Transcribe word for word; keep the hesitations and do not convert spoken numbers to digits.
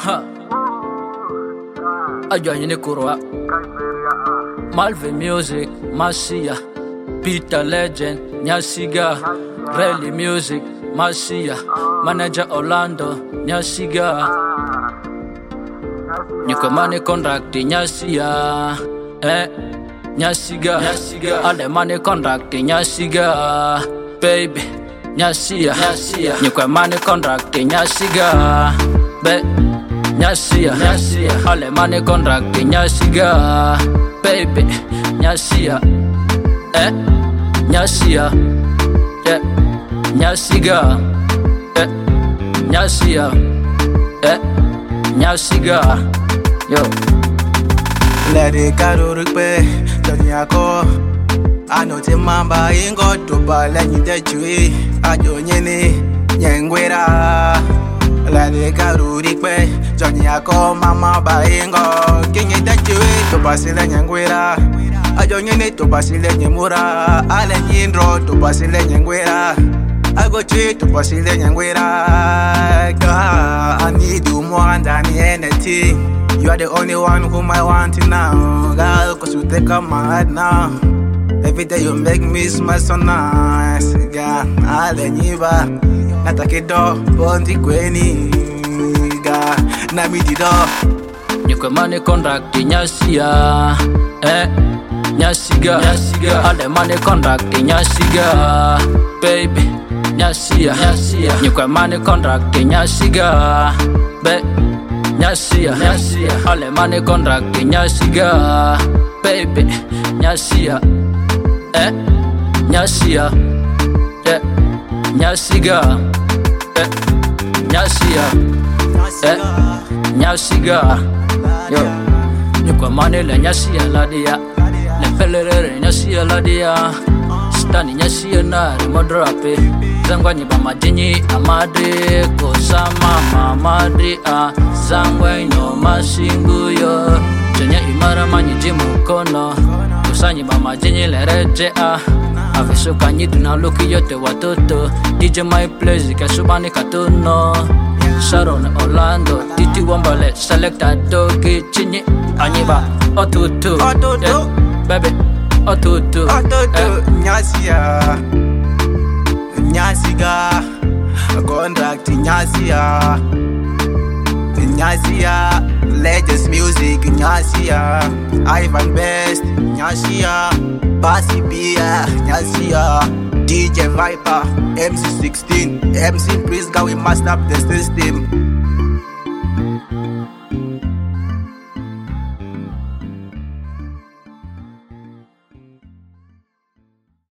Ha. Ajoyini kurwa. Malvin Music, Masia. Peter Legend, Nyasiga. Rally Music, Masia. Manager Orlando, Nyasiga. Nyuko money contract, Nyasia. Eh, Nyasiga. Nyasiga. All the money contract, Nyasiga. Baby, Nyasia. Nyasia. Nyuko money contract, Nyasiga. Be. Nyasia, Nyasia, all the money contract, Nyasiga, baby, Nyasia, eh, Nyasia, eh, Nyasiga, eh, Nyasia, eh, Nyasiga, yo. Let it go to the Tonyako. I know the mamba ain't got to buy like you that you I don't Nyangwera. La de Karurique, Johnny Ako, Mama Baingo, King Itachi, to Basile Yanguera. I join it to Basile Yamura, Allen Yindro to Basile Yanguera. I go to Basile Yanguera. I need you more than anything. You are the only one whom I want now. Girl, cause you take up my heart now. Every day you make me smile so nice. Girl, Allen Yiva. Natakido, Bondi Gweni, Namidido. Nyuko money contract, Nyasia, eh, Nyasiga, Nyasiga. All the money contract, Nyasiga, baby, Nyasia, Nyasia. Nyuko money contract, Nyasiga, be, Nyasia, Nyasia. All the money contract, Nyasiga, baby, Nyasia, eh, Nyasia, eh. Nyasiga, eh, Nyasia, eh, Nyasiga, yo. Nyuko money le Nyasia la dia, le pelere Nyasia la dia. Stani Nyasia na remodrape, zangwa nyiba majini amade, kosama mamadi a, zangwa ino masingu yo. Jenya imara manyi mukono, kusanyi ba majini le reje a. Aveso kanyidu na loki yote watoto D J my place kasubani katuno Sharon Orlando Titi Wambale Selecta Doki Chini Anyiba Otutu Otutu Baby Otutu Otutu Nyasia Nyasiga Contract Nyasia Nyasia Legends Music Nyasia Ivan Best Nyasia Bassy Bia, Nyasia, D J Viper, M C sixteen, M C Priest, we must up the system.